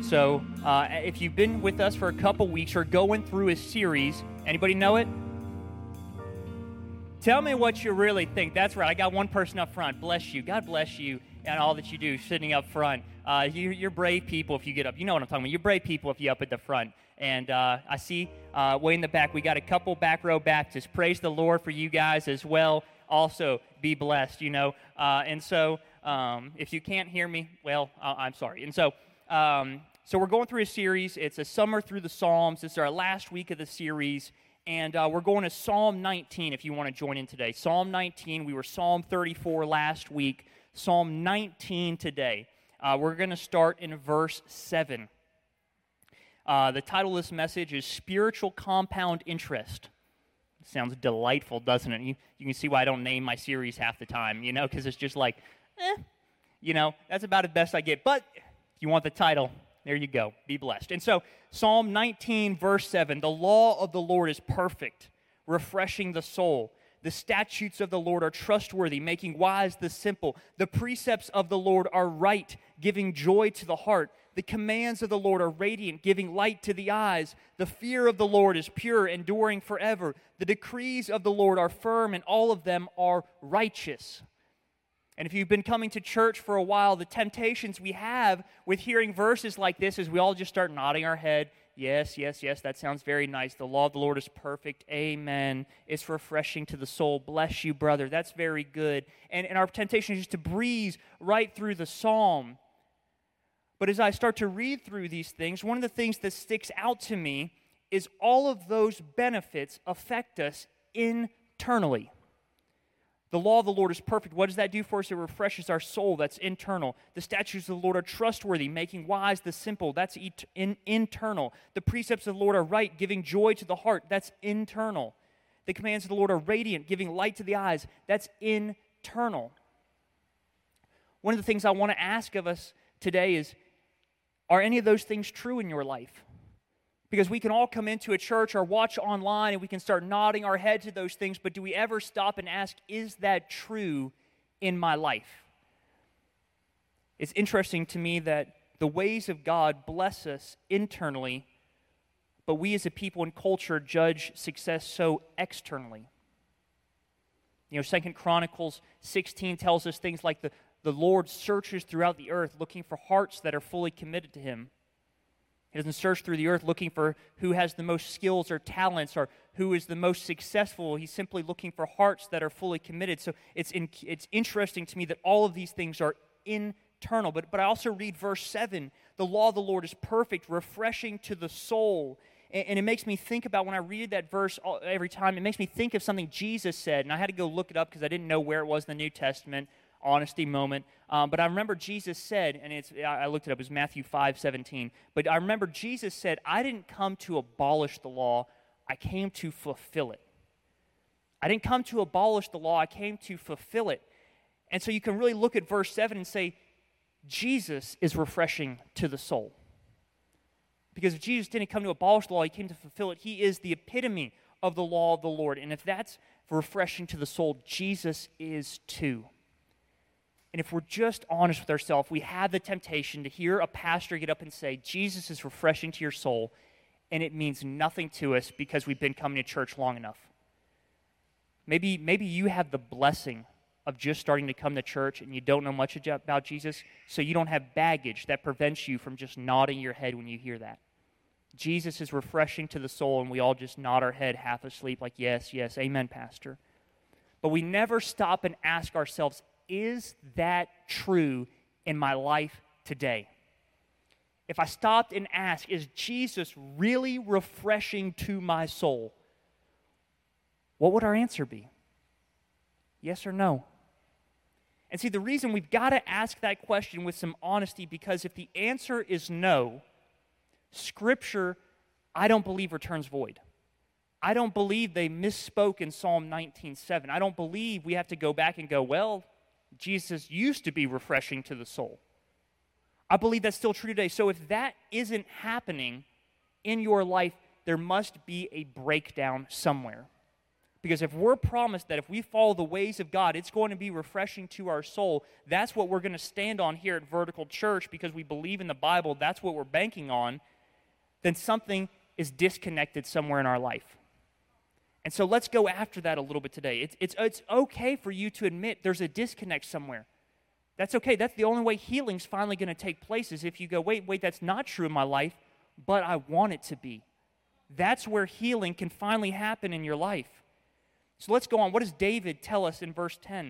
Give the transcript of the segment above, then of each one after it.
So if you've been with us for a couple weeks, we're going through a series. Anybody know it? Tell me what you really think. That's right. I got one person up front. Bless you. God bless you and all that you do sitting up front. You're brave people if you get up. You know what I'm talking about. You're brave people if you're up at the front. And I see way in the back, we got a couple back row Baptists. Praise the Lord for you guys as well. Also, be blessed, you know. And so if you can't hear me, well, I'm sorry. And so we're going through a series. It's a summer through the Psalms. This is our last week of the series. And we're going to Psalm 19 if you want to join in today. Psalm 19. We were Psalm 34 last week. Psalm 19 today. We're going to start in verse 7. The title of this message is Spiritual Compound Interest. Sounds delightful, doesn't it? You can see why I don't name my series half the time, you know, because it's just like, you know, that's about the best I get. But if you want the title, there you go. Be blessed. And so, Psalm 19, verse 7, the law of the Lord is perfect, refreshing the soul. The statutes of the Lord are trustworthy, making wise the simple. The precepts of the Lord are right, giving joy to the heart. The commands of the Lord are radiant, giving light to the eyes. The fear of the Lord is pure, enduring forever. The decrees of the Lord are firm, and all of them are righteous. And if you've been coming to church for a while, the temptations we have with hearing verses like this is we all just start nodding our head. Yes, yes, yes, that sounds very nice. The law of the Lord is perfect. Amen. It's refreshing to the soul. Bless you, brother. That's very good. And our temptation is just to breeze right through the psalm. But as I start to read through these things, one of the things that sticks out to me is all of those benefits affect us internally. The law of the Lord is perfect. What does that do for us? It refreshes our soul. That's internal. The statutes of the Lord are trustworthy, making wise the simple. That's internal. The precepts of the Lord are right, giving joy to the heart. That's internal. The commands of the Lord are radiant, giving light to the eyes. That's internal. One of the things I want to ask of us today is, are any of those things true in your life? Because we can all come into a church or watch online and we can start nodding our head to those things, but do we ever stop and ask, is that true in my life? It's interesting to me that the ways of God bless us internally, but we as a people and culture judge success so externally. You know, 2 Chronicles 16 tells us things like the Lord searches throughout the earth looking for hearts that are fully committed to Him. He doesn't search through the earth looking for who has the most skills or talents or who is the most successful. He's simply looking for hearts that are fully committed. So it's interesting to me that all of these things are internal. But I also read verse 7, the law of the Lord is perfect, refreshing to the soul. And it makes me think about, when I read that verse every time, it makes me think of something Jesus said. And I had to go look it up because I didn't know where it was in the New Testament. Honesty moment. But I remember Jesus said, and I looked it up, it was Matthew 5:17. But I remember Jesus said, I didn't come to abolish the law, I came to fulfill it. I didn't come to abolish the law, I came to fulfill it. And so you can really look at verse 7 and say, Jesus is refreshing to the soul. Because if Jesus didn't come to abolish the law, He came to fulfill it. He is the epitome of the law of the Lord. And if that's refreshing to the soul, Jesus is too. And if we're just honest with ourselves, we have the temptation to hear a pastor get up and say, Jesus is refreshing to your soul, and it means nothing to us because we've been coming to church long enough. Maybe you have the blessing of just starting to come to church and you don't know much about Jesus, so you don't have baggage that prevents you from just nodding your head when you hear that. Jesus is refreshing to the soul, and we all just nod our head half asleep like, yes, yes, amen, Pastor. But we never stop and ask ourselves, is that true in my life today? If I stopped and asked, is Jesus really refreshing to my soul? What would our answer be? Yes or no? And see, the reason we've got to ask that question with some honesty, because if the answer is no, Scripture, I don't believe, returns void. I don't believe they misspoke in Psalm 19:7. I don't believe we have to go back and go, well, Jesus used to be refreshing to the soul. I believe that's still true today. So if that isn't happening in your life, there must be a breakdown somewhere. Because if we're promised that if we follow the ways of God, it's going to be refreshing to our soul, that's what we're going to stand on here at Vertical Church because we believe in the Bible, that's what we're banking on, then something is disconnected somewhere in our life. And so let's go after that a little bit today. It's okay for you to admit there's a disconnect somewhere. That's okay. That's the only way healing's finally going to take place is if you go, wait, that's not true in my life, but I want it to be. That's where healing can finally happen in your life. So let's go on. What does David tell us in verse 10?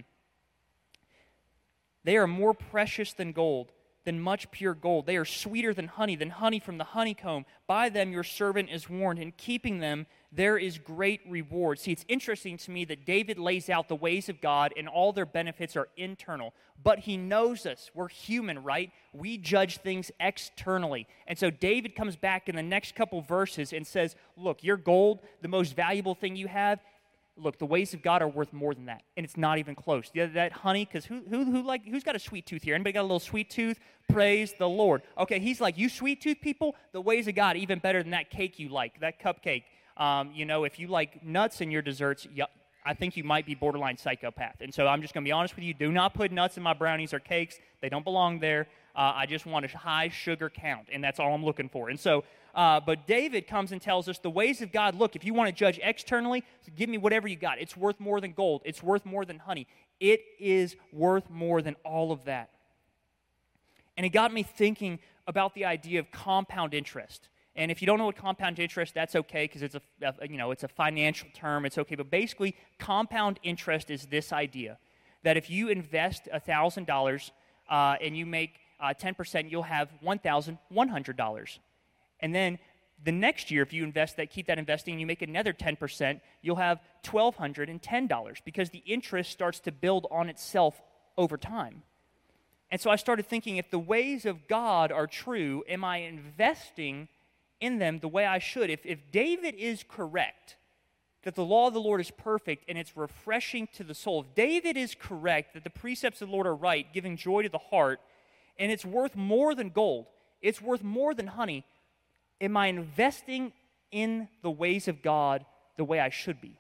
They are more precious than gold, than much pure gold. They are sweeter than honey from the honeycomb. By them your servant is warned. In keeping them there is great reward. See, it's interesting to me that David lays out the ways of God and all their benefits are internal. But he knows us. We're human, right? We judge things externally. And so David comes back in the next couple verses and says, look, your gold, the most valuable thing you have, look, the ways of God are worth more than that, and it's not even close. That honey, because who's got a sweet tooth here? Anybody got a little sweet tooth? Praise the Lord. Okay, he's like, you sweet tooth people, the ways of God even better than that cake you like, that cupcake. If you like nuts in your desserts, I think you might be borderline psychopath. And so I'm just going to be honest with you. Do not put nuts in my brownies or cakes. They don't belong there. I just want a high sugar count, and that's all I'm looking for. And so, but David comes and tells us the ways of God, look, if you want to judge externally, give me whatever you got. It's worth more than gold. It's worth more than honey. It is worth more than all of that. And it got me thinking about the idea of compound interest. And if you don't know what compound interest, that's okay because it's a financial term. It's okay. But basically, compound interest is this idea that if you invest $1,000 and you make 10%, you'll have $1,100. And then the next year, if you keep that investing, and you make another 10%, you'll have $1,210 because the interest starts to build on itself over time. And so I started thinking, if the ways of God are true, am I investing in them the way I should? If David is correct, that the law of the Lord is perfect and it's refreshing to the soul, if David is correct that the precepts of the Lord are right, giving joy to the heart, and it's worth more than gold, it's worth more than honey, am I investing in the ways of God the way I should be?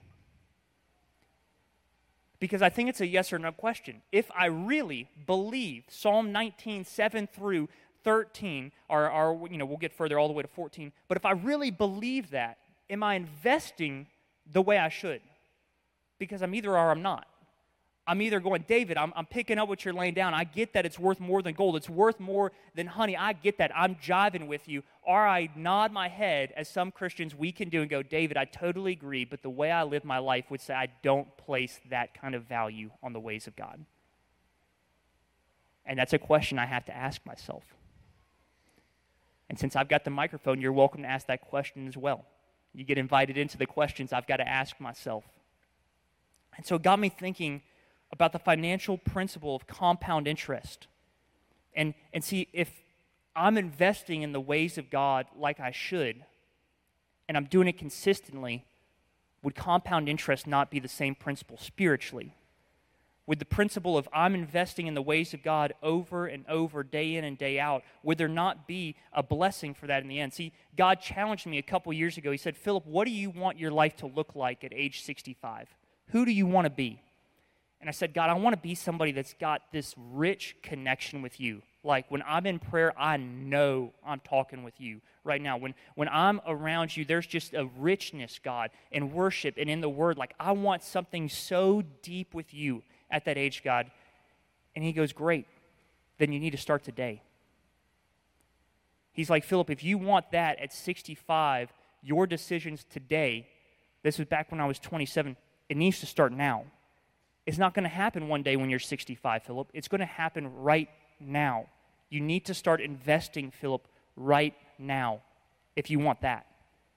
Because I think it's a yes or no question. If I really believe Psalm 19, 7 through 13, or we'll get further all the way to 14, but if I really believe that, am I investing the way I should? Because I'm either or I'm not. I'm either going, David, I'm picking up what you're laying down. I get that it's worth more than gold. It's worth more than honey. I get that. I'm jiving with you. Or I nod my head, as some Christians we can do, and go, David, I totally agree, but the way I live my life would say I don't place that kind of value on the ways of God. And that's a question I have to ask myself. And since I've got the microphone, you're welcome to ask that question as well. You get invited into the questions I've got to ask myself. And so it got me thinking about the financial principle of compound interest. And see, if I'm investing in the ways of God like I should, and I'm doing it consistently, would compound interest not be the same principle spiritually? Would the principle of I'm investing in the ways of God over and over, day in and day out, would there not be a blessing for that in the end? See, God challenged me a couple years ago. He said, Philip, what do you want your life to look like at age 65? Who do you want to be? And I said, God, I want to be somebody that's got this rich connection with you. Like when I'm in prayer, I know I'm talking with you right now. When I'm around you, there's just a richness, God, in worship and in the Word. Like I want something so deep with you at that age, God. And he goes, great, then you need to start today. He's like, Philip, if you want that at 65, your decisions today, this was back when I was 27, it needs to start now. It's not going to happen one day when you're 65, Philip. It's going to happen right now. You need to start investing, Philip, right now if you want that.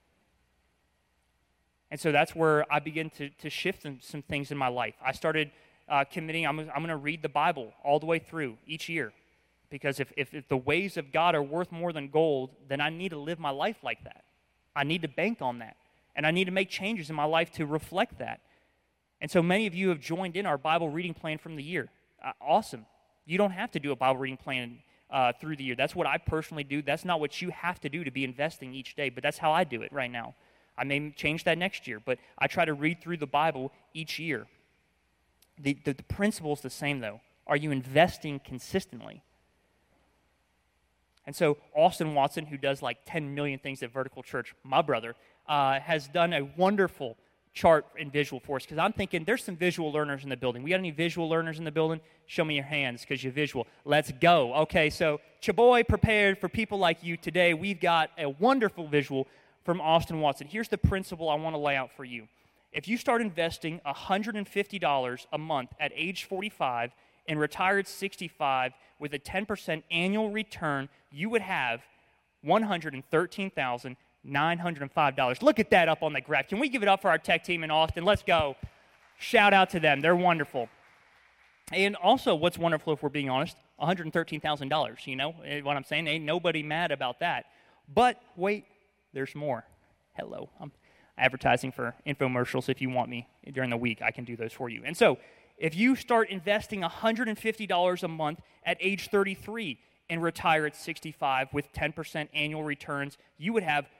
And so that's where I began to shift some things in my life. I started committing, I'm going to read the Bible all the way through each year. Because if the ways of God are worth more than gold, then I need to live my life like that. I need to bank on that. And I need to make changes in my life to reflect that. And so many of you have joined in our Bible reading plan from the year. Awesome. You don't have to do a Bible reading plan through the year. That's what I personally do. That's not what you have to do to be investing each day, but that's how I do it right now. I may change that next year, but I try to read through the Bible each year. The principle is the same, though. Are you investing consistently? And so Austin Watson, who does like 10 million things at Vertical Church, my brother, has done a wonderful chart and visual for us, because I'm thinking there's some visual learners in the building. We got any visual learners in the building? Show me your hands, because you're visual. Let's go. Okay, so Chaboy prepared for people like you today. We've got a wonderful visual from Austin Watson. Here's the principle I want to lay out for you. If you start investing $150 a month at age 45 and retire at 65 with a 10% annual return, you would have $113,905. Look at that up on the graph. Can we give it up for our tech team in Austin? Let's go. Shout out to them. They're wonderful. And also, what's wonderful, if we're being honest, $113,000. You know what I'm saying? Ain't nobody mad about that. But wait, there's more. Hello. I'm advertising for infomercials. If you want me during the week, I can do those for you. And so, if you start investing $150 a month at age 33 and retire at 65 with 10% annual returns, you would have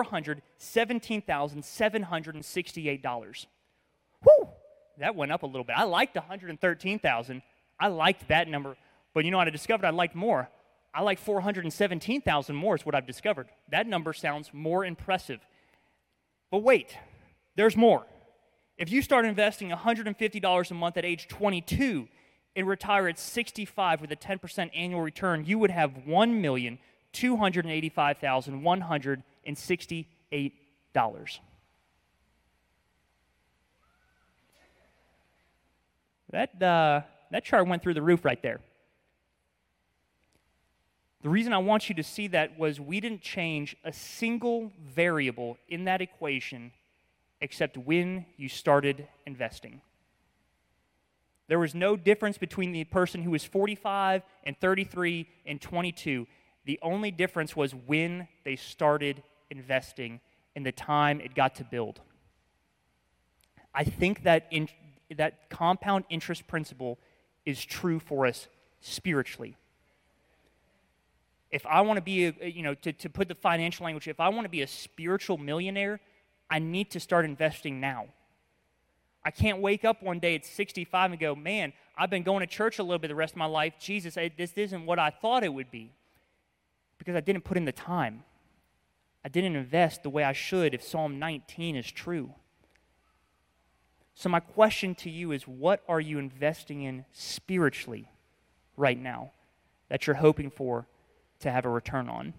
$417,768. Whew! That went up a little bit. I liked $113,000. I liked that number. But you know what I discovered? I liked more. I like $417,000 more is what I've discovered. That number sounds more impressive. But wait, there's more. If you start investing $150 a month at age 22 and retire at 65 with a 10% annual return, you would have $1,285,168. That chart went through the roof right there. The reason I want you to see that was we didn't change a single variable in that equation except when you started investing. There was no difference between the person who was 45 and 33 and 22. The only difference was when they started investing and the time it got to build. I think that that compound interest principle is true for us spiritually. If I want to be, to put the financial language, if I want to be a spiritual millionaire, I need to start investing now. I can't wake up one day at 65 and go, man, I've been going to church a little bit the rest of my life. Jesus, this isn't what I thought it would be. Because I didn't put in the time. I didn't invest the way I should if Psalm 19 is true. So my question to you is, what are you investing in spiritually right now that you're hoping for to have a return on?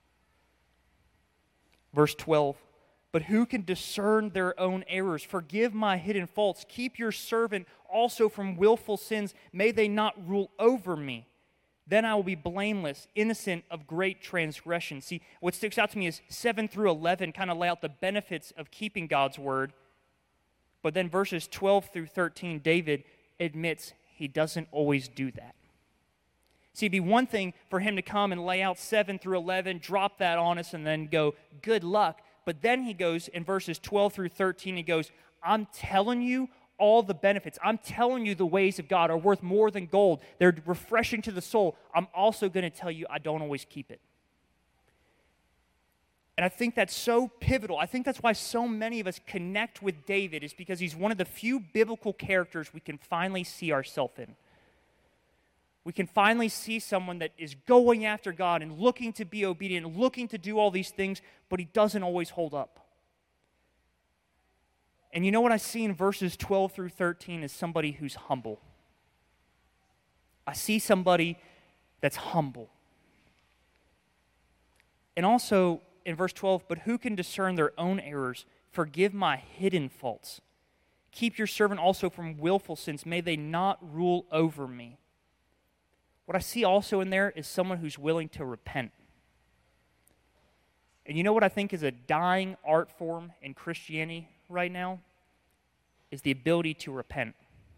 Verse 12, but who can discern their own errors? Forgive my hidden faults. Keep your servant also from willful sins. May they not rule over me. Then I will be blameless, innocent of great transgression. See, what sticks out to me is 7 through 11 kind of lay out the benefits of keeping God's word. But then verses 12 through 13, David admits he doesn't always do that. See, it'd be one thing for him to come and lay out 7 through 11, drop that on us, and then go, good luck. But then he goes, in verses 12 through 13, he goes, I'm telling you all the benefits. I'm telling you the ways of God are worth more than gold. They're refreshing to the soul. I'm also going to tell you I don't always keep it. And I think that's so pivotal. I think that's why so many of us connect with David, is because he's one of the few biblical characters we can finally see ourselves in. We can finally see someone that is going after God and looking to be obedient, looking to do all these things, but he doesn't always hold up. And you know what I see in verses 12 through 13 is somebody who's humble. I see somebody that's humble. And also in verse 12, but who can discern their own errors? Forgive my hidden faults. Keep your servant also from willful sins. May they not rule over me. What I see also in there is someone who's willing to repent. And you know what I think is a dying art form in Christianity right now? Is the ability to repent.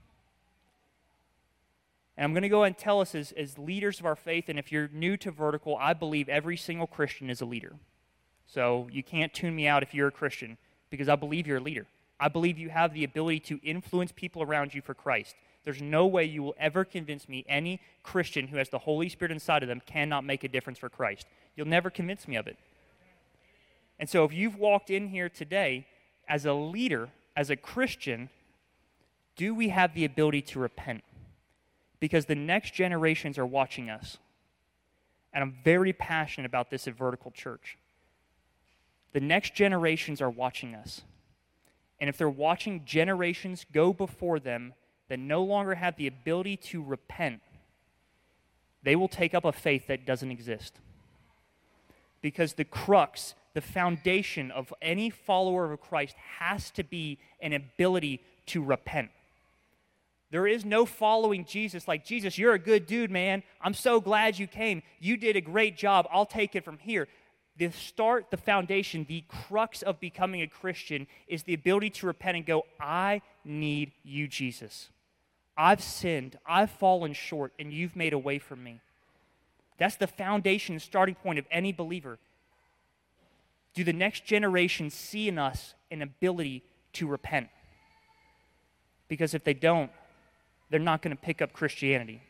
And I'm going to go ahead and tell us as leaders of our faith, and if you're new to Vertical, I believe every single Christian is a leader. So you can't tune me out if you're a Christian, because I believe you're a leader. I believe you have the ability to influence people around you for Christ. There's no way you will ever convince me any Christian who has the Holy Spirit inside of them cannot make a difference for Christ. You'll never convince me of it. And so if you've walked in here today as a leader, as a Christian, do we have the ability to repent? Because the next generations are watching us. And I'm very passionate about this at Vertical Church. The next generations are watching us. And if they're watching generations go before them that no longer have the ability to repent, they will take up a faith that doesn't exist. Because the crux, the foundation of any follower of Christ has to be an ability to repent. There is no following Jesus like, Jesus, you're a good dude, man. I'm so glad you came. You did a great job. I'll take it from here. The start, the foundation, the crux of becoming a Christian is the ability to repent and go, I need you, Jesus. I've sinned. I've fallen short, and you've made a way for me. That's the foundation and starting point of any believer. Do the next generation see in us an ability to repent? Because if they don't, they're not going to pick up Christianity.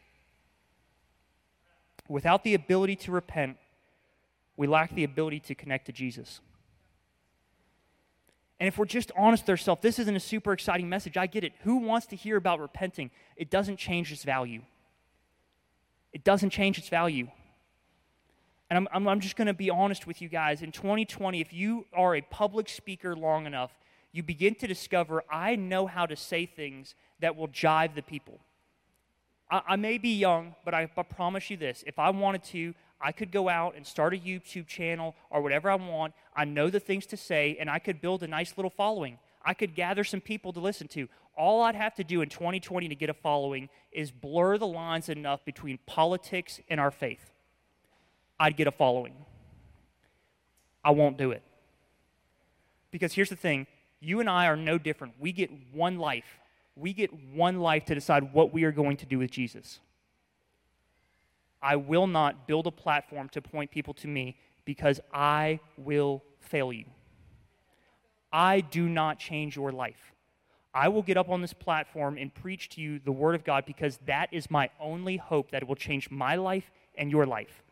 Without the ability to repent, we lack the ability to connect to Jesus. And if we're just honest with ourselves, this isn't a super exciting message. I get it. Who wants to hear about repenting? It doesn't change its value. It doesn't change its value. And I'm just going to be honest with you guys. In 2020, if you are a public speaker long enough, you begin to discover, I know how to say things that will jive the people. I may be young, but I promise you this. If I wanted to, I could go out and start a YouTube channel or whatever I want. I know the things to say, and I could build a nice little following. I could gather some people to listen to. All I'd have to do in 2020 to get a following is blur the lines enough between politics and our faith. I'd get a following. I won't do it. Because here's the thing. You and I are no different. We get one life. We get one life to decide what we are going to do with Jesus. I will not build a platform to point people to me because I will fail you. I do not change your life. I will get up on this platform and preach to you the Word of God because that is my only hope that it will change my life and your life.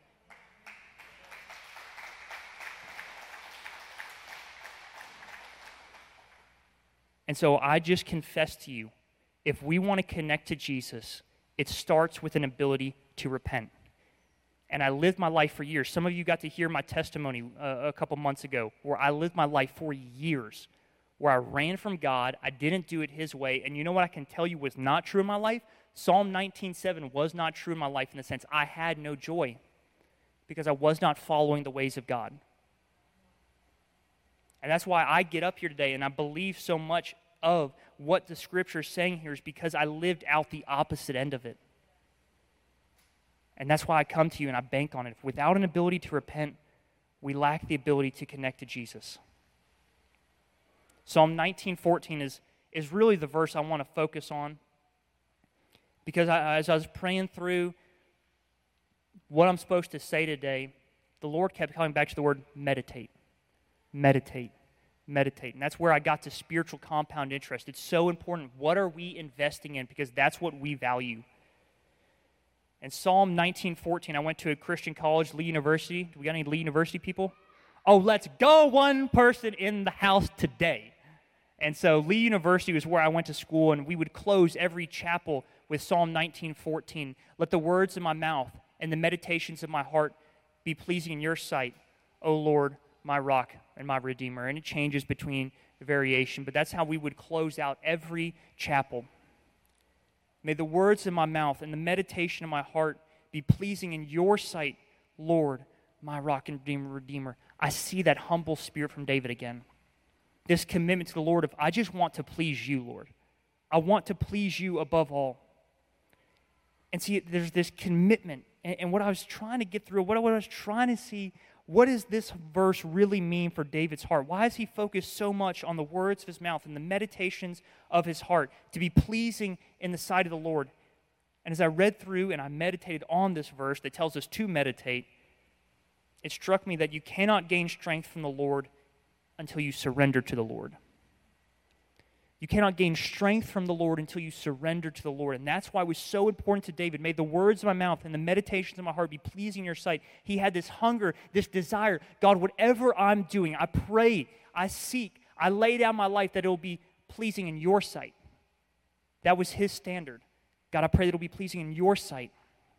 And so I just confess to you, if we want to connect to Jesus, it starts with an ability to repent. And I lived my life for years. Some of you got to hear my testimony a couple months ago where I lived my life for years, where I ran from God. I didn't do it His way. And you know what I can tell you was not true in my life? Psalm 19:7 was not true in my life in the sense I had no joy because I was not following the ways of God. And that's why I get up here today and I believe so much of what the Scripture is saying here is because I lived out the opposite end of it. And that's why I come to you and I bank on it. Without an ability to repent, we lack the ability to connect to Jesus. Psalm 19:14 is really the verse I want to focus on because as I was praying through what I'm supposed to say today, the Lord kept coming back to the word meditate. Meditate. Meditate. And that's where I got to spiritual compound interest. It's so important. What are we investing in? Because that's what we value. In Psalm 19:14, I went to a Christian college, Lee University. Do we got any Lee University people? Oh, let's go, one person in the house today. And so Lee University was where I went to school, and we would close every chapel with Psalm 19:14. Let the words of my mouth and the meditations of my heart be pleasing in your sight, O Lord, my rock and my redeemer. And it changes between the variation, but that's how we would close out every chapel. May the words of my mouth and the meditation of my heart be pleasing in your sight, Lord, my rock and redeemer. I see that humble spirit from David again. This commitment to the Lord of, I just want to please you, Lord. I want to please you above all. And see, there's this commitment. And what I was trying to get through, what I was trying to see, what does this verse really mean for David's heart? Why is he focused so much on the words of his mouth and the meditations of his heart to be pleasing in the sight of the Lord? And as I read through and I meditated on this verse that tells us to meditate, it struck me that you cannot gain strength from the Lord until you surrender to the Lord. You cannot gain strength from the Lord until you surrender to the Lord. And that's why it was so important to David. May the words of my mouth and the meditations of my heart be pleasing in your sight. He had this hunger, this desire. God, whatever I'm doing, I pray, I seek, I lay down my life that it will be pleasing in your sight. That was his standard. God, I pray that it will be pleasing in your sight.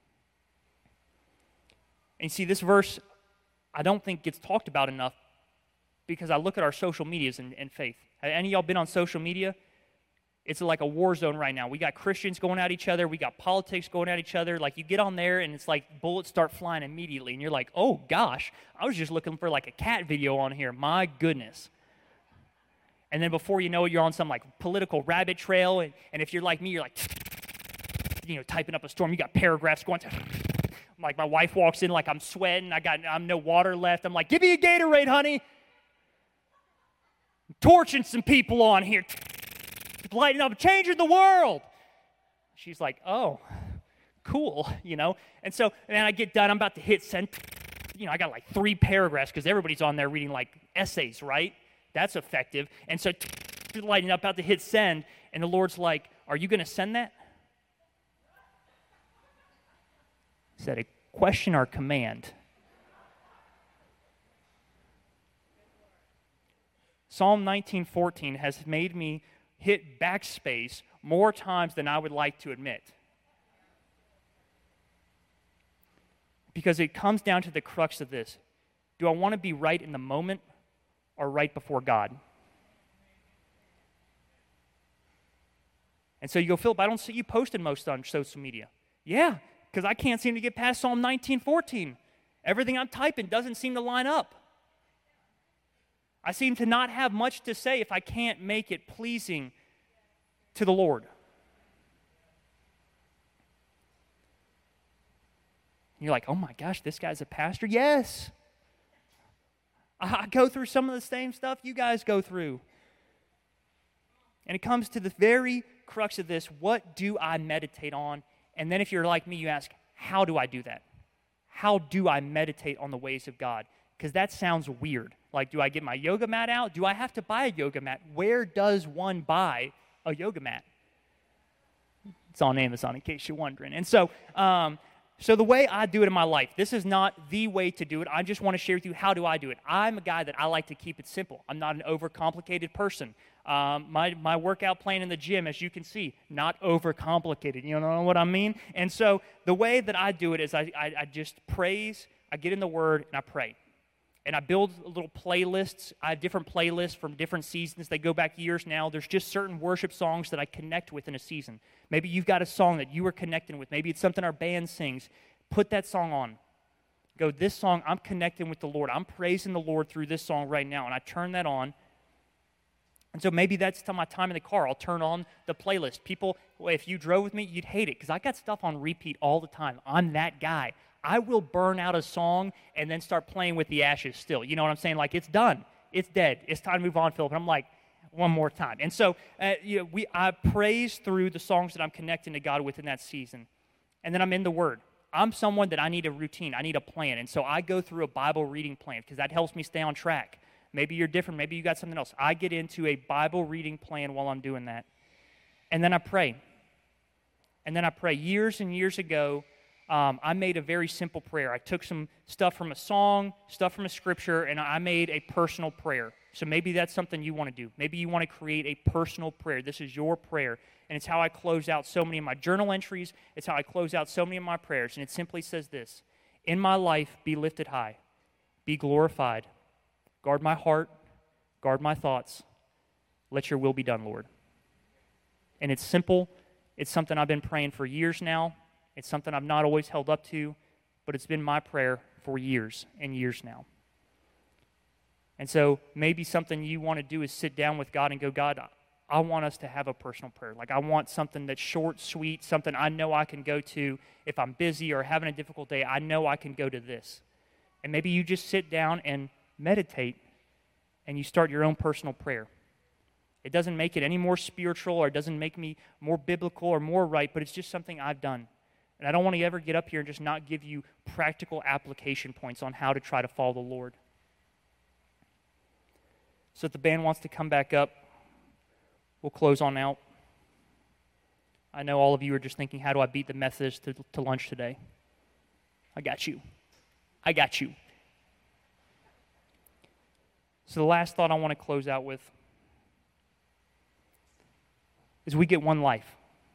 And you see, this verse, I don't think gets talked about enough because I look at our social medias and faith. Have any of y'all been on social media? It's like a war zone right now. We got Christians going at each other. We got politics going at each other. Like, you get on there, and it's like bullets start flying immediately. And you're like, oh, gosh, I was just looking for like a cat video on here. My goodness. And then before you know it, you're on some like political rabbit trail. And if you're like me, you're like, typing up a storm. You got paragraphs going. Like, my wife walks in like I'm sweating. I'm no water left. I'm like, give me a Gatorade, honey. Torching some people on here, lighting up, changing the world. She's like, oh, cool, And so, then I get done, I'm about to hit send. I got like 3 paragraphs because everybody's on there reading like essays, right? That's effective. And so, lighting up, about to hit send, and the Lord's like, are you going to send that? Is that a question or command? Psalm 19:14 has made me hit backspace more times than I would like to admit. Because it comes down to the crux of this. Do I want to be right in the moment or right before God? And so you go, Philip, I don't see you posting most on social media. Yeah, because I can't seem to get past Psalm 19:14. Everything I'm typing doesn't seem to line up. I seem to not have much to say if I can't make it pleasing to the Lord. You're like, oh my gosh, this guy's a pastor? Yes. I go through some of the same stuff you guys go through. And it comes to the very crux of this, what do I meditate on? And then if you're like me, you ask, how do I do that? How do I meditate on the ways of God? Because that sounds weird. Like, do I get my yoga mat out? Do I have to buy a yoga mat? Where does one buy a yoga mat? It's on Amazon, in case you're wondering. And so the way I do it in my life, this is not the way to do it. I just want to share with you, how do I do it? I'm a guy that I like to keep it simple. I'm not an overcomplicated person. My workout plan in the gym, as you can see, not overcomplicated. You know what I mean? And so the way that I do it is I just praise, I get in the Word, and I pray. And I build little playlists. I have different playlists from different seasons. They go back years now. There's just certain worship songs that I connect with in a season. Maybe you've got a song that you are connecting with. Maybe it's something our band sings. Put that song on. Go, this song, I'm connecting with the Lord. I'm praising the Lord through this song right now. And I turn that on. And so maybe that's my time in the car. I'll turn on the playlist. People, if you drove with me, you'd hate it because I got stuff on repeat all the time. I'm that guy. I will burn out a song and then start playing with the ashes still. You know what I'm saying? Like, it's done. It's dead. It's time to move on, Philip. And I'm like, one more time. And so I praise through the songs that I'm connecting to God with in that season. And then I'm in the Word. I'm someone that I need a routine. I need a plan. And so I go through a Bible reading plan because that helps me stay on track. Maybe you're different. Maybe you got something else. I get into a Bible reading plan while I'm doing that. And then I pray. Years and years ago, I made a very simple prayer. I took some stuff from a song, stuff from a scripture, and I made a personal prayer. So maybe that's something you want to do. Maybe you want to create a personal prayer. This is your prayer. And it's how I close out so many of my journal entries. It's how I close out so many of my prayers. And it simply says this: in my life, be lifted high, be glorified. Guard my heart, guard my thoughts. Let your will be done, Lord. And it's simple. It's something I've been praying for years now. It's something I've not always held up to, but it's been my prayer for years and years now. And so maybe something you want to do is sit down with God and go, God, I want us to have a personal prayer. Like, I want something that's short, sweet, something I know I can go to if I'm busy or having a difficult day. I know I can go to this. And maybe you just sit down and meditate and you start your own personal prayer. It doesn't make it any more spiritual or it doesn't make me more biblical or more right, but it's just something I've done. And I don't want to ever get up here and just not give you practical application points on how to try to follow the Lord. So if the band wants to come back up, We'll close on out. I know all of you are just thinking, how do I beat the Methodists to lunch today? I got you. I got you. So the last thought I want to close out with is we get one life.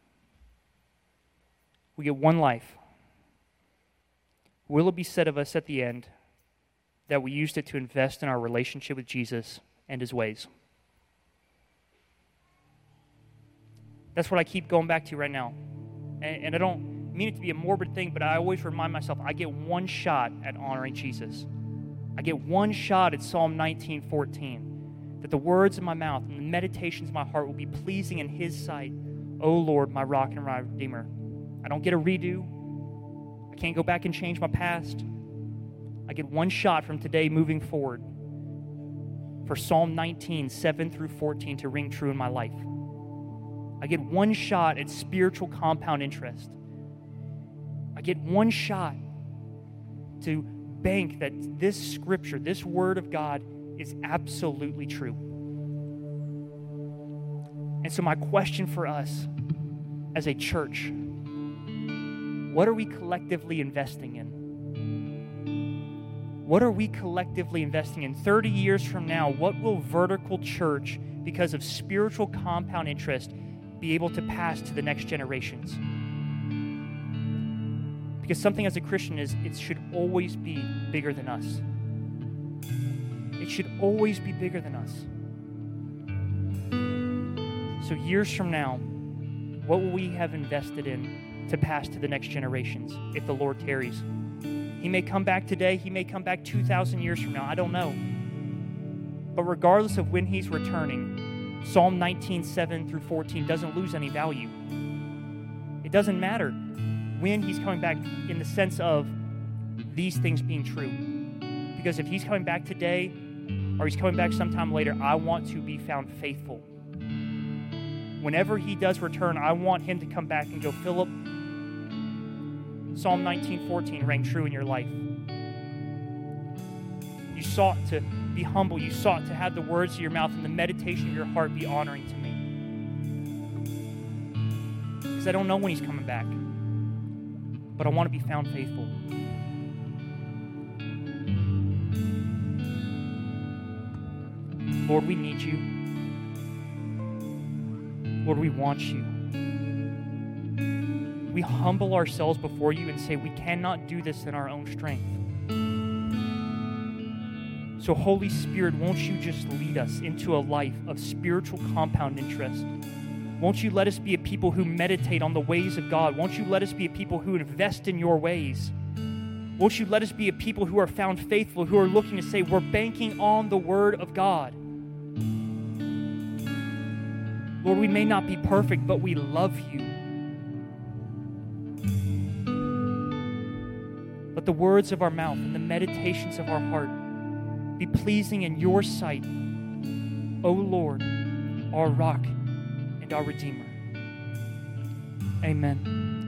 We get one life. Will it be said of us at the end that we used it to invest in our relationship with Jesus and His ways? That's what I keep going back to right now. And I don't mean it to be a morbid thing, but I always remind myself, I get one shot at honoring Jesus. I get one shot at Psalm 19:14, that the words of my mouth and the meditations of my heart will be pleasing in His sight, O Lord, my rock and my redeemer. I don't get a redo. I can't go back and change my past. I get one shot from today moving forward for Psalm 19:7-14 to ring true in my life. I get one shot at spiritual compound interest. I get one shot to bank that this scripture, this word of God, is absolutely true. And so my question for us as a church, what are we collectively investing in? What are we collectively investing in? 30 years from now, what will Vertical Church, because of spiritual compound interest, be able to pass to the next generations? Because something as a Christian is, it should always be bigger than us. It should always be bigger than us. So years from now, what will we have invested in to pass to the next generations if the Lord tarries? He may come back today. He may come back 2,000 years from now. I don't know. But regardless of when He's returning, Psalm 19:7-14 doesn't lose any value. It doesn't matter when He's coming back in the sense of these things being true. Because if He's coming back today or He's coming back sometime later, I want to be found faithful. Whenever He does return, I want Him to come back and go, Philip, Psalm 19:14 rang true in your life. You sought to be humble. You sought to have the words of your mouth and the meditation of your heart be honoring to me. Because I don't know when He's coming back. But I want to be found faithful. Lord, we need You. Lord, we want You. We humble ourselves before You and say we cannot do this in our own strength. So Holy Spirit, won't You just lead us into a life of spiritual compound interest? Won't You let us be a people who meditate on the ways of God? Won't You let us be a people who invest in Your ways? Won't You let us be a people who are found faithful, who are looking to say we're banking on the Word of God? Lord, we may not be perfect, but we love You. Let the words of our mouth and the meditations of our heart be pleasing in Your sight, O Lord, our rock and our Redeemer. Amen.